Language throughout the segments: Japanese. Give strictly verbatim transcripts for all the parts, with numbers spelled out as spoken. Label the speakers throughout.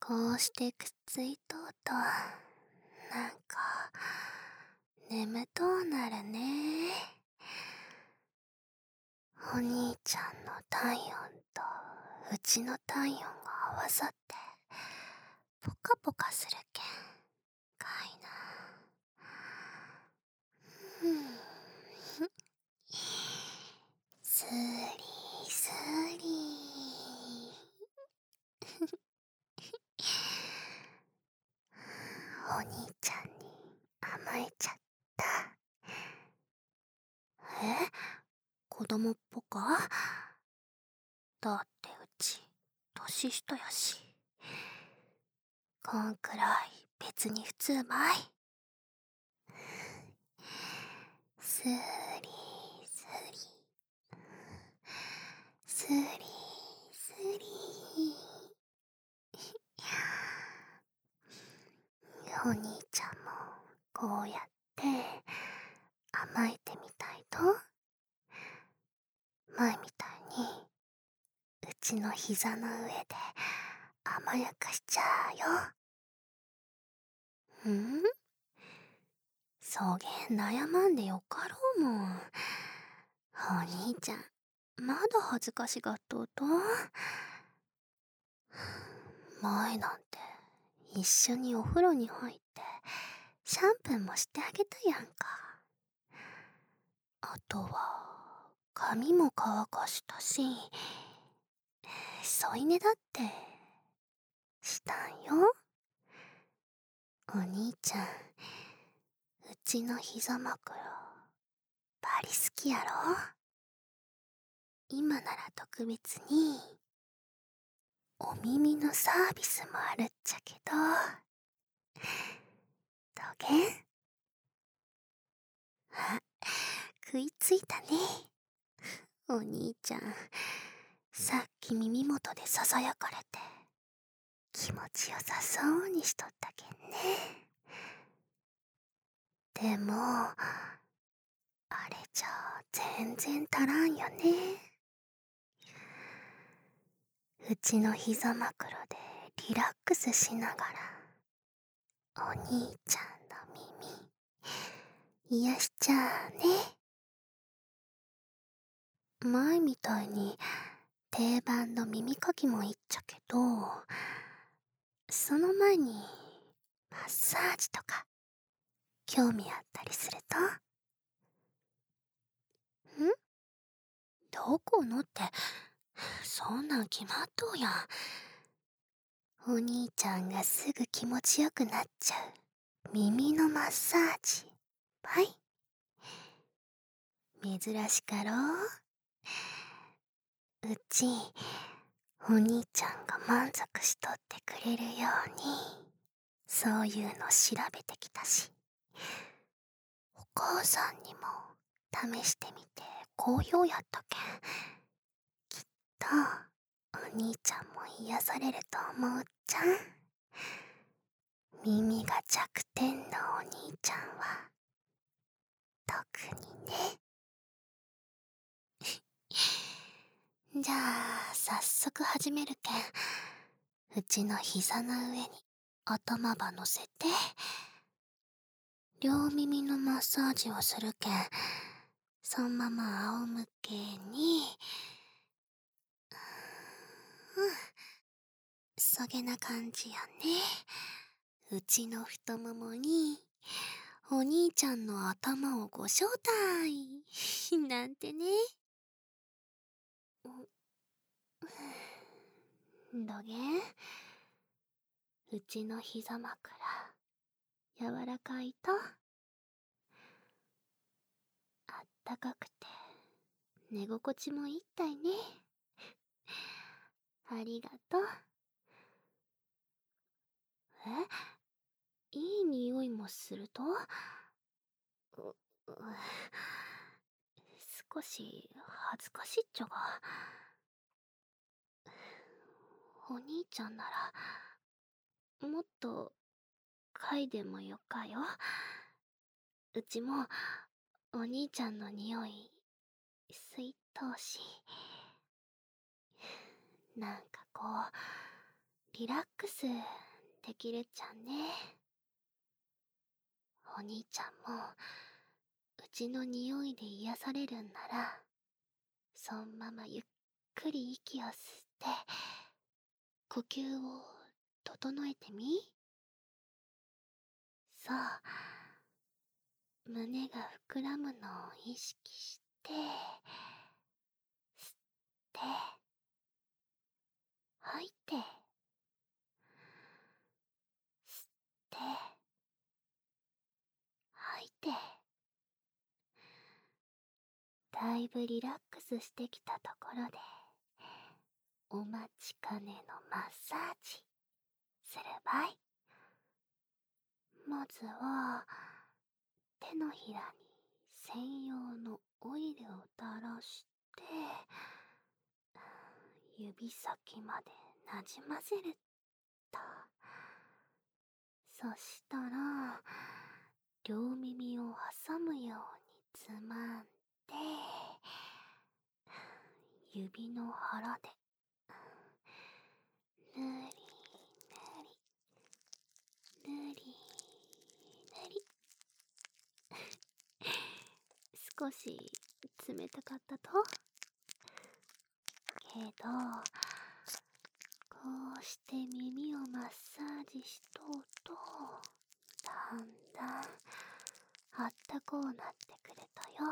Speaker 1: こうしてくっついとうと、なんか、眠とうなるね。お兄ちゃんの体温とうちの体温が合わさって、ポカポカするけん、かいな。ふん。スリスリ。お兄ちゃんに甘えちゃった。え？子供っぽか？だってうち、年下やし。こんくらい別に普通ばい。スリスリ。スリスリ。お兄ちゃんもこうやって甘えてみたいと？前みたいにうちの膝の上で甘やかしちゃうよ。ん？そげん悩まんでよかろうもん。お兄ちゃん、まだ恥ずかしがっとうと？前なんて一緒にお風呂に入ってシャンプーもしてあげたやんか。あとは髪も乾かしたし、添い寝だってしたんよ。お兄ちゃん、うちの膝枕バリ好きやろ？今なら特別にお耳のサービスもあるっちゃけど、どげん？あ、食いついたね。お兄ちゃん、さっき耳元でささやかれて気持ちよさそうにしとったけんね。でも、あれじゃ全然足らんよね。うちの膝枕でリラックスしながら、お兄ちゃんの耳、癒しちゃあね。前みたいに定番の耳かきもいいっちゃけど、その前にマッサージとか興味あったりすると？ん？どこのって、そんなん決まっとうやん。お兄ちゃんがすぐ気持ちよくなっちゃう耳のマッサージばい。珍しかろう？うち、お兄ちゃんが満足しとってくれるように、そういうの調べてきたし、お母さんにも試してみて好評やったけん、きっとお兄ちゃんも癒されると思うっちゃん。耳が弱点のお兄ちゃんは特にね。じゃあ早速始めるけん、うちの膝の上に頭ば乗せて両耳のマッサージをするけん、そんまま仰向けに、うん、そげな感じやね。うちの太ももにお兄ちゃんの頭をご招待なんてね。どげん？うちの膝枕柔らかいと？あったかくて寝心地もいいったいね。ありがとう。え？いい匂いもすると？う、う少し恥ずかしいっちゃが。お兄ちゃんならもっと嗅いでもよかよ。うちもお兄ちゃんの匂い吸いとうし、なんかこうリラックスできるっちゃね。お兄ちゃんもうちの匂いで癒されるんなら、そんままゆっくり息を吸って、呼吸を整えてみ。そう、胸が膨らむのを意識して、吸って、吐いて、吸って、吐いて。だいぶリラックスしてきたところで、お待ちかねのマッサージするばい。まずは手のひらに専用のオイルを垂らして、指先までなじませると。そしたら両耳を挟むようにつまんで、指の腹でぬりぬりぬりぬり。少し冷たかったとけど、こうして耳をマッサージしとうと、だんだんあったこうなってくれたよ。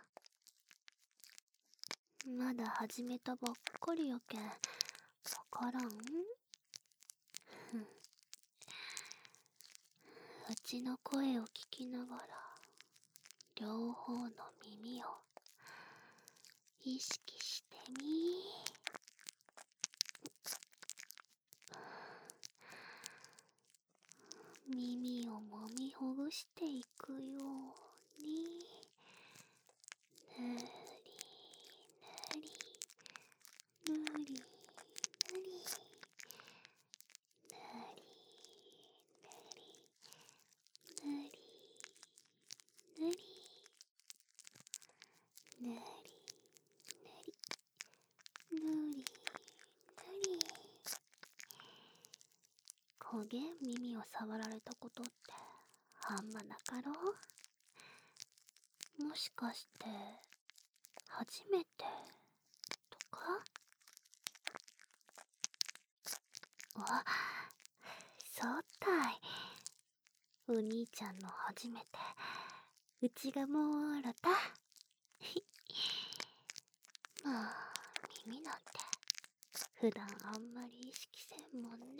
Speaker 1: まだ始めたばっかりやけんわからん。うちの声を聞きながら両方の耳を意識してみ。耳をもみほぐしていくように、ぬりぬりぬりぬりぬりぬりぬりぬりぬりぬりぬりぬり。こげん耳を触られたことってあんまなかろう。もしかして初めてとか？あ、そうたい。お兄ちゃんの初めて、うちがもろた。まあ、耳なんて普段あんまり意識せんもんね。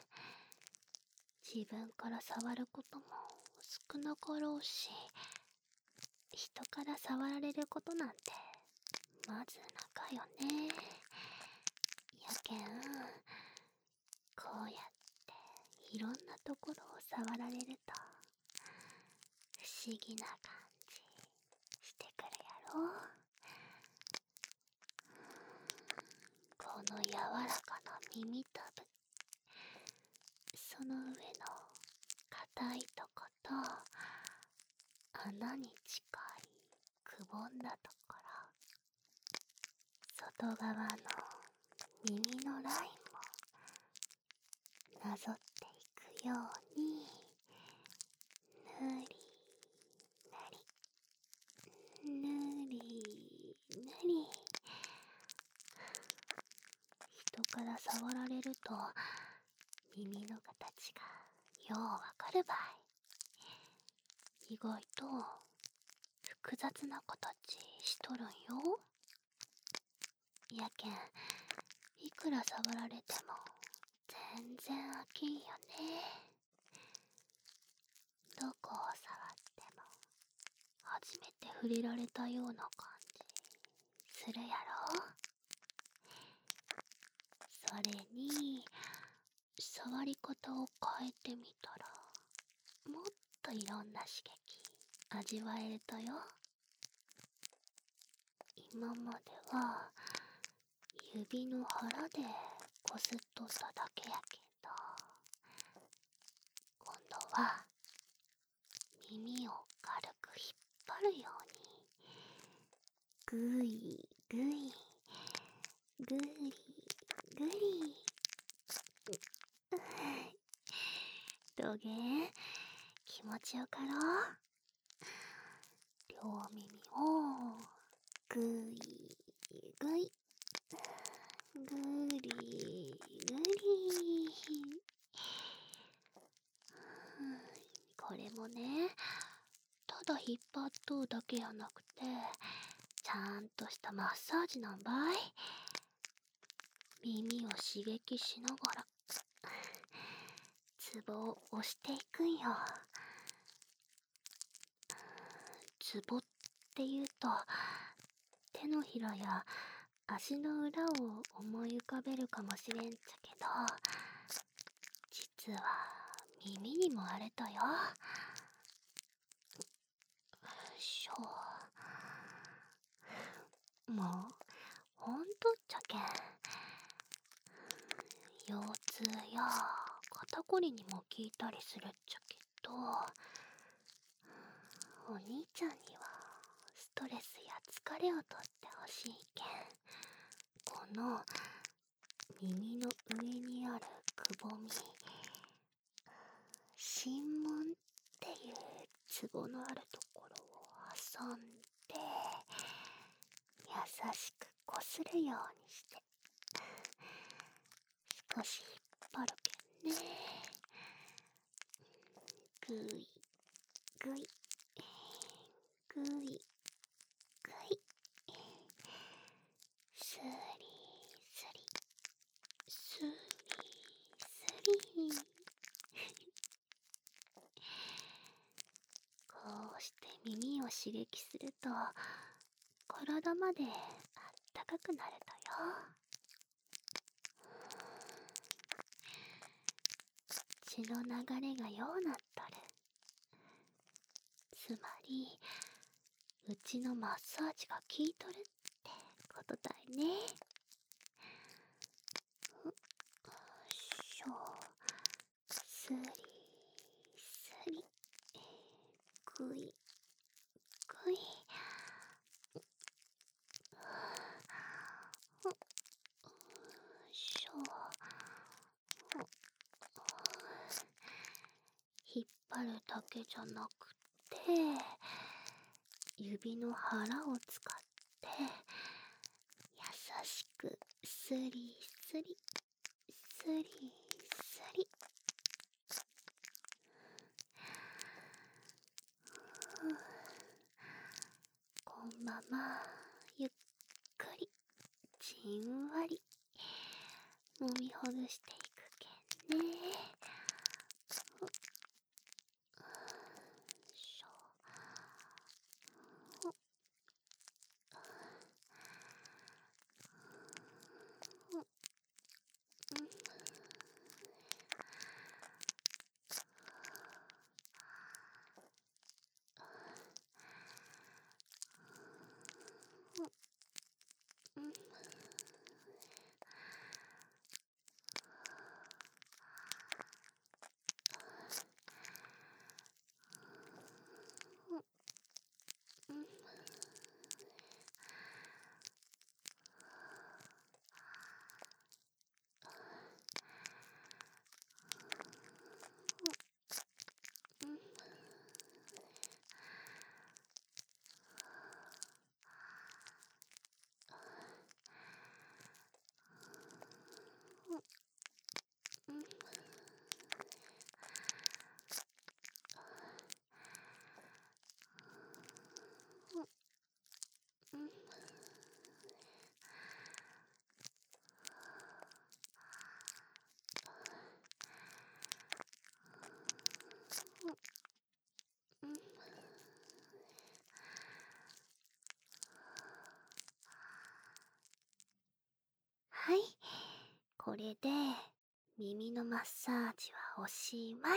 Speaker 1: 自分から触ることも少なかろうし、人から触られることなんてまずなかよね。やけん、こうやっていろんなところを触られると不思議な感じしてくるやろ。この柔らかな耳たぶ、その上の硬いとこと穴に近いくぼんだところ、外側の耳のラインもなぞっていくように、ぬりぬりぬりぬり。人から触られると耳の形がようわかるばい。意外と複雑な形しとるんよ。やけん、いくら触られても全然飽きんよね。どこを触っても初めて触れられたような感じするやろ。それに触り方を変えてみたら、もっといろんな刺激味わえるとよ。今までは指の腹でこすっとっただけやけど、今度は耳を軽く引っ張るように、ぐいぐいぐりぐりげん気持ちよかろう。両耳をぐいぐいぐりぐり。これもね、ただ引っ張っとうだけやなくて、ちゃんとしたマッサージなんばい。耳を刺激しながらツボを押していくんよ。ツボっていうと手のひらや足の裏を思い浮かべるかもしれんちゃけど、実は耳にもあるとよ。よいしょ。もうほんとっちゃけん、腰痛や肩こりにも効いたりするっちゃけど、お兄ちゃんにはストレスや疲れを取ってほしいけん、この耳の上にあるくぼみ、心門っていうツボのあるところを挟んで優しくこするようにして少し引っ張るけんね。ぐいぐいぐいぐい、スリスリスリスリ。こうして耳を刺激すると体まであったかくなるとよ。血の流れがようなっとる。つまりうちのマッサージが効いとるってことだいね。よいしょ。スリスリぐいぐい。よいしょ。引っ張るだけじゃなくて、指の腹を使って優しくスリスリスリスリ。こんままゆっくりじんわり揉みほぐしていくけんね。よいしょ。はい、これで耳のマッサージはおしまい。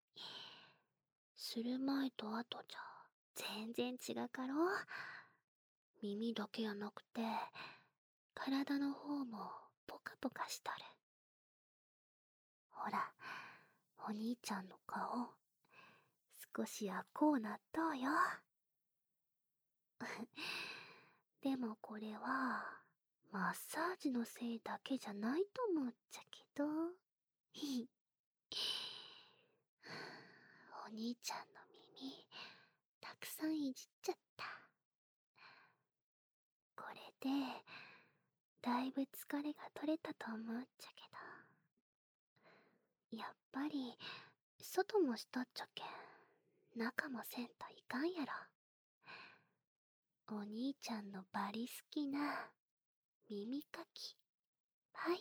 Speaker 1: する前と後じゃ全然違かろう。耳だけやなくて体の方もポカポカしとる。ほら、お兄ちゃんの顔少し赤こうなっとうよ。でもこれはマッサージのせいだけじゃないと思っちゃけど。 お兄ちゃんの耳たくさんいじっちゃった。これでだいぶ疲れが取れたと思うっちゃけど、やっぱり外もしとっちょけん中もせんといかんやろ。お兄ちゃんのバリ好きな耳かき。はい、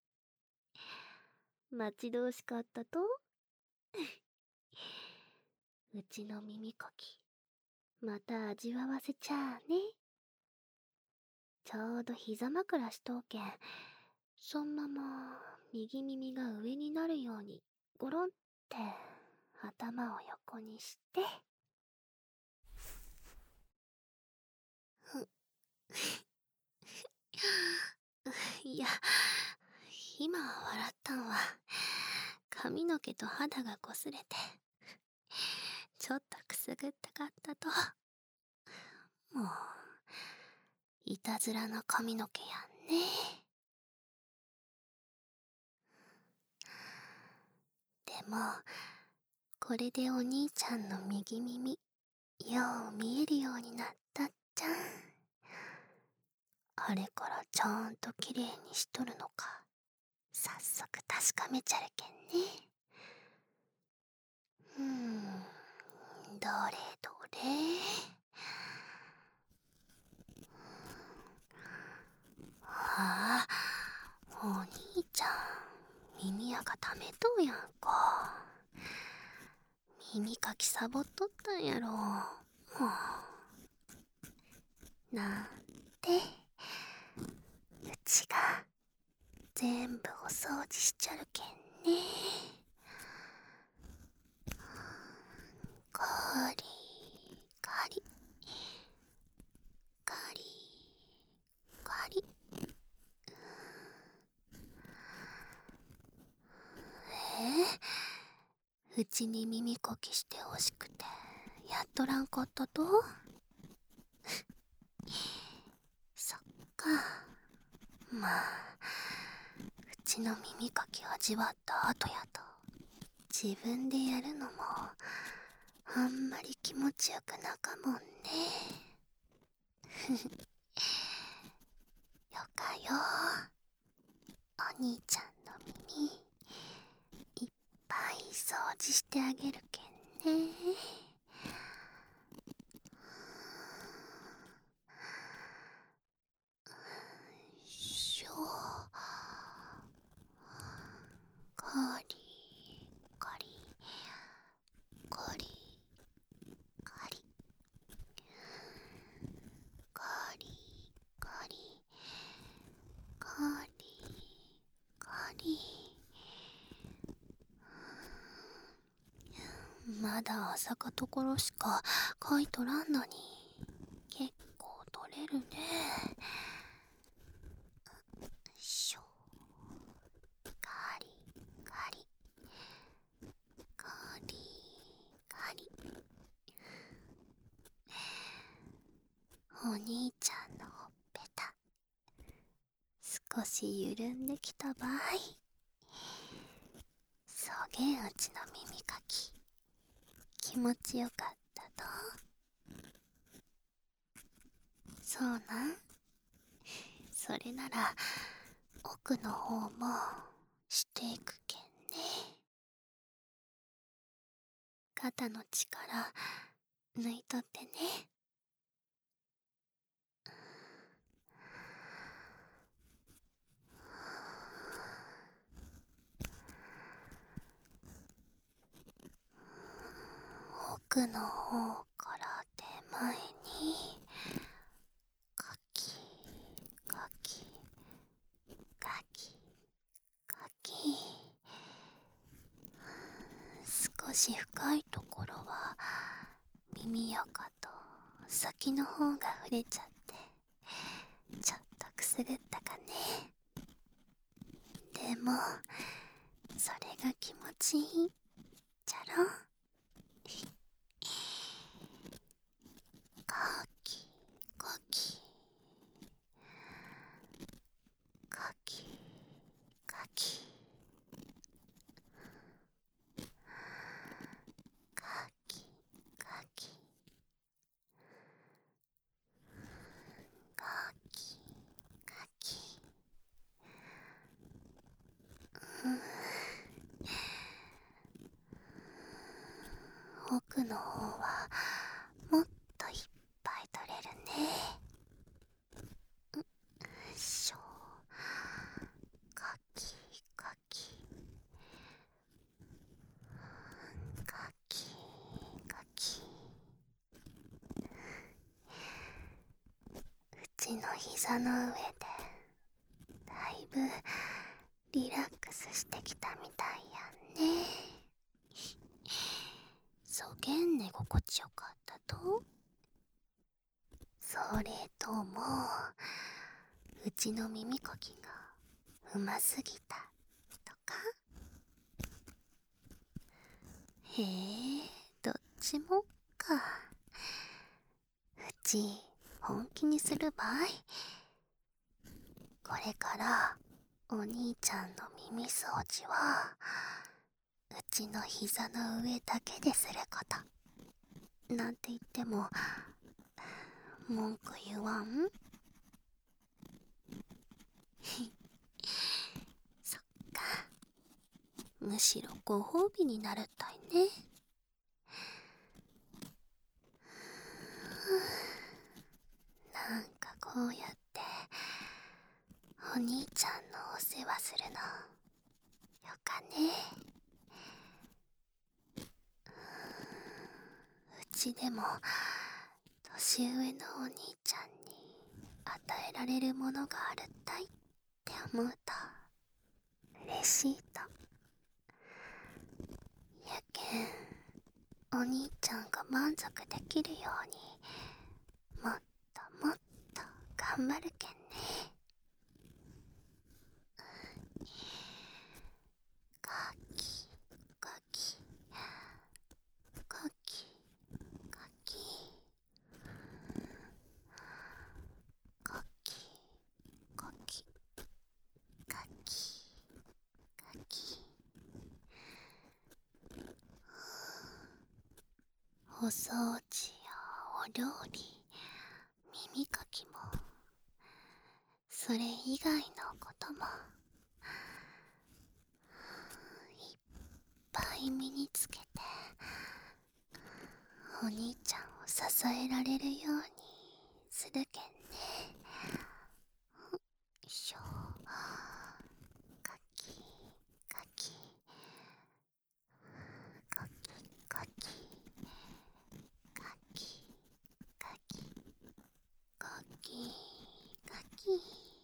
Speaker 1: 待ち遠しかったと。うちの耳かきまた味わわせちゃあね。ちょうど膝枕しとうけん、そんまま右耳が上になるようにゴロンって頭を横にして。いや、今笑ったんは髪の毛と肌が擦れてちょっとくすぐったかったと。もういたずらの髪の毛やんね。でもこれでお兄ちゃんの右耳よう見えるようになったっちゃん。あれからちゃんときれいにしとるのか早速確かめちゃるけんね。うーん、どれどれ。ああ、お兄ちゃん耳やがためとうやんか。耳かきサボっとったんやろ。もうなんてうちが全部お掃除しちゃるけんね。カリカリカリカリ。えー、うちに耳かきしてほしくてやっとらんかったと。そっか。まあうちの耳かき味わった後やと自分でやるのもあんまり気持ちよくなかもんね。よかよ。お兄ちゃんの耳いっぱい掃除してあげるけんね。しょカリカリカリカリカリカリカリカリ。まだ朝かところしか書いとらんのに結構取れるね。しょカリカリカリカリ。お兄ちゃんのほっぺた少し緩んできたばい。そげんうちの耳かき気持ちよかったと。そうなん。それなら奥の方もしていくけんね。肩の力抜いとってね。奥の方から手前にかきかきかきかき。少し深いところは耳よかと先の方が触れちゃってちょっとくすぐったかね。でもそれが気持ちいいじゃろ。かきかきかきかきか肉の方はもっといっぱい取れるね。よいしょ。かきかきかきかき。うちの膝の上でだいぶリラックスしてきたみたいやんね。そげん寝心地よかったと。それともうちの耳かきがうますぎたとか。へえ、どっちもか。うち本気にする場合、これからお兄ちゃんの耳掃除はうちの膝の上だけですることなんて言っても文句言わん？そっか。むしろご褒美になるったいね。なんかこうやってお兄ちゃんのお世話するのよかね。うちでも年上のお兄ちゃんに与えられるものがあるったいって思うと嬉しいと。やけんお兄ちゃんが満足できるようにもっともっと頑張るけんね。かきかきかきかきかきかきかきかき。お掃除やお料理、耳かきもそれ以外のこともいっぱい身につけてお兄ちゃんを支えられるようにするけんね。よいしょ。かきかきかきかきかきかきかきかき。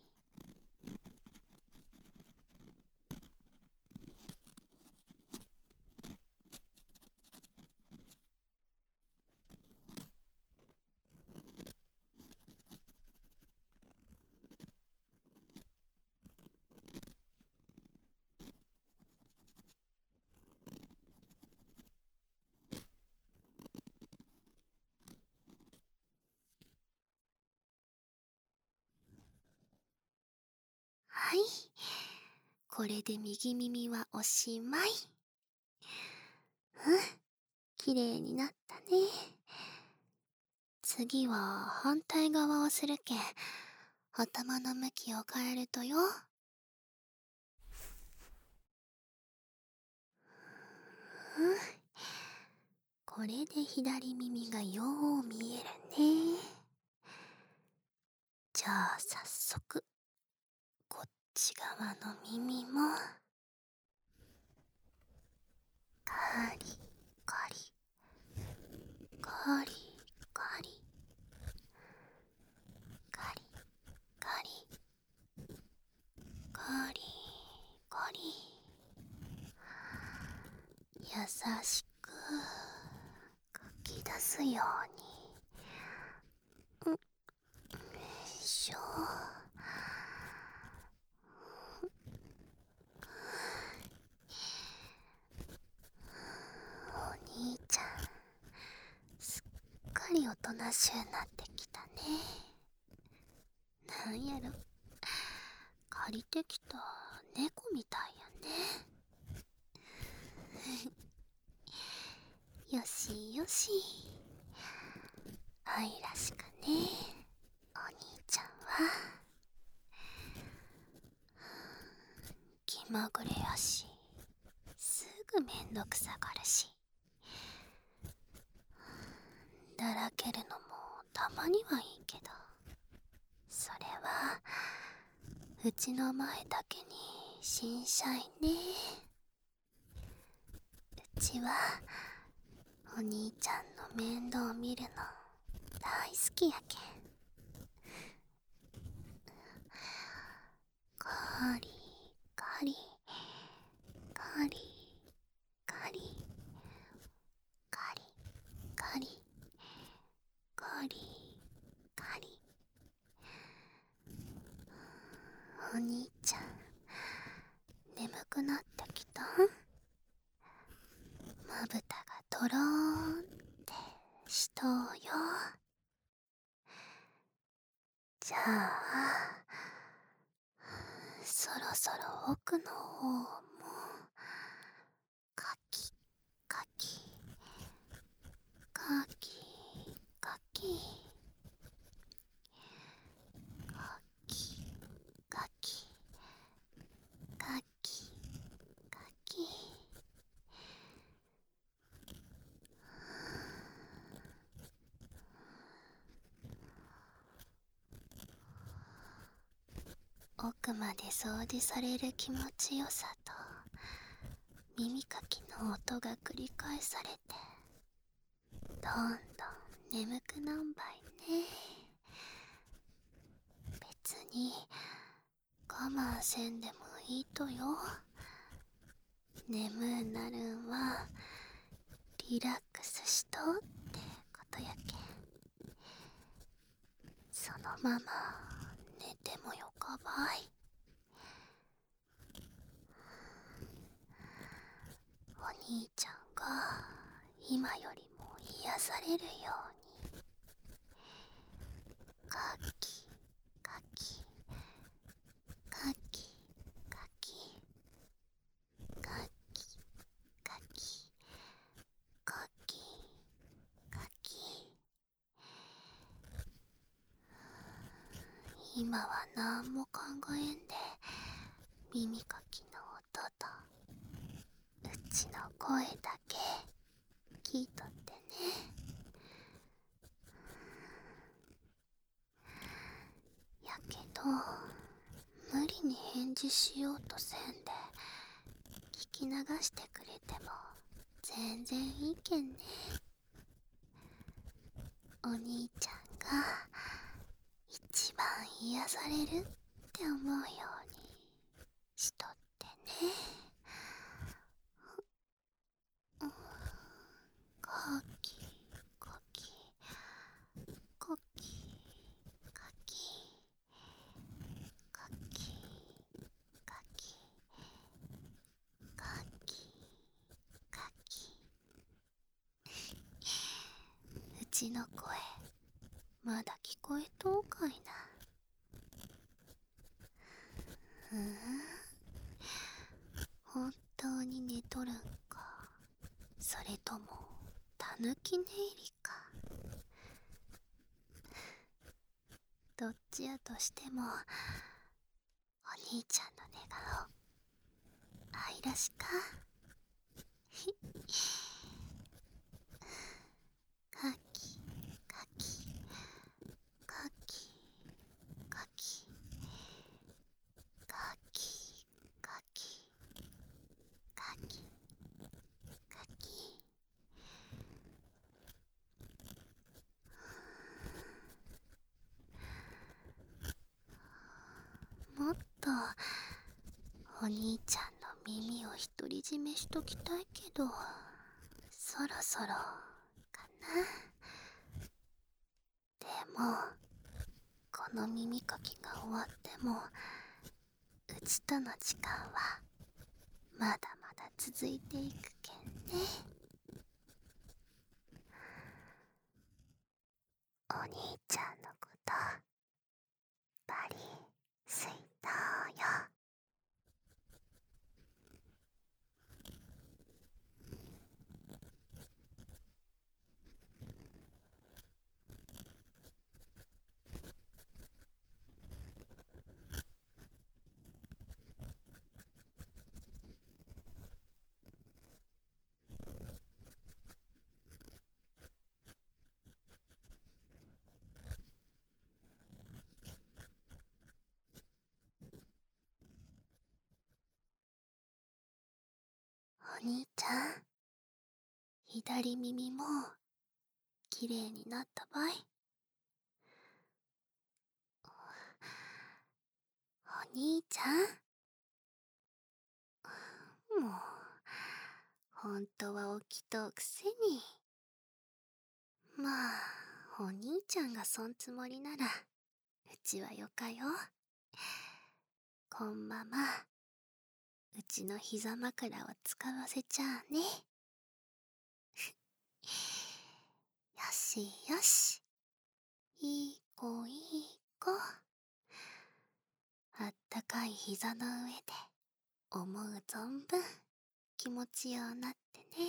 Speaker 1: はい、これで右耳はおしまい。うん、きれいになったね。次は反対側をするけん頭の向きを変えるとよ。うん、これで左耳がよう見えるね。じゃあ早速こっち側の耳もカリカリカリカリカリカリカリカリ、優しくかき出すように。うん、よいしょ。お兄ちゃんすっかりおとなしゅうなってきたね。なんやろ、借りてきた猫みたいやね。よしよし、愛らしくね、お兄ちゃんは。気まぐれやしすぐめんどくさがるし、 たまにはいいけど、それはうちの前だけに新社員ね。うちはお兄ちゃんの面倒見るの大好きやけん。カリカリカリカリカリカリカリカリ。お兄ちゃん眠くなってきた？まぶたがとろーんってしとうよ。じゃあそろそろ奥の方もカキカキカキカキカキカキカキカキ。奥まで掃除される気持ちよさと耳かきの音が繰り返されて、どんどん眠くなんばいね。別に我慢せんでもいいとよ。眠うなるんはリラックスしとってことやけん。そのまま寝てもよかばい。お兄ちゃんが今よりも癒されるようにカキカキカキカキカキカキカキカキ。今はなんも考えんで耳かきの音とうちの声だけ聞いとってね。やけど無理に返事しようとせんで聞き流してくれても全然いいけんね。お兄ちゃんが一番癒されるって思うようにしとってね。カキカキカキカキカキカキカキカキ。うちの声まだ聞こえとうかいな。ふん、本当に寝とるんか、それともたぬき寝入りか。どっちやとしてもお兄ちゃんの寝顔愛らしか。カキカキカキカキカキカキカキカキ。もっとお兄ちゃんの耳を独り占めしときたいけど、そろそろかな。でもこの耳かきが終わってもうちとの時間はまだまだ続いていくけんね。お兄ちゃんのことバリ好いたよ。 お兄ちゃん、左耳もきれいになったばい。お兄ちゃん、もうほんとは起きとうくせに。まあお兄ちゃんがそんつもりならうちはよかよ。こんままうちの膝枕を使わせちゃあね。よしよし、いい子いい子。あったかい膝の上で思う存分気持ちようなってね。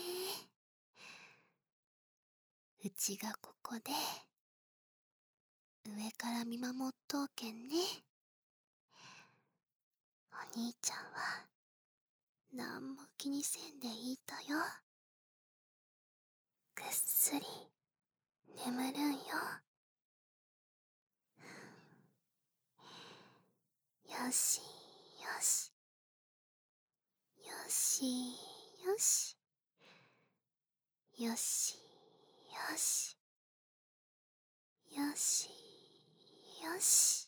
Speaker 1: うちがここで上から見守っとうけんね。お兄ちゃんはなんも気にせんでいいとよ。ぐっすり眠るんよ。よしよし、よしよし、よしよし、よしよし。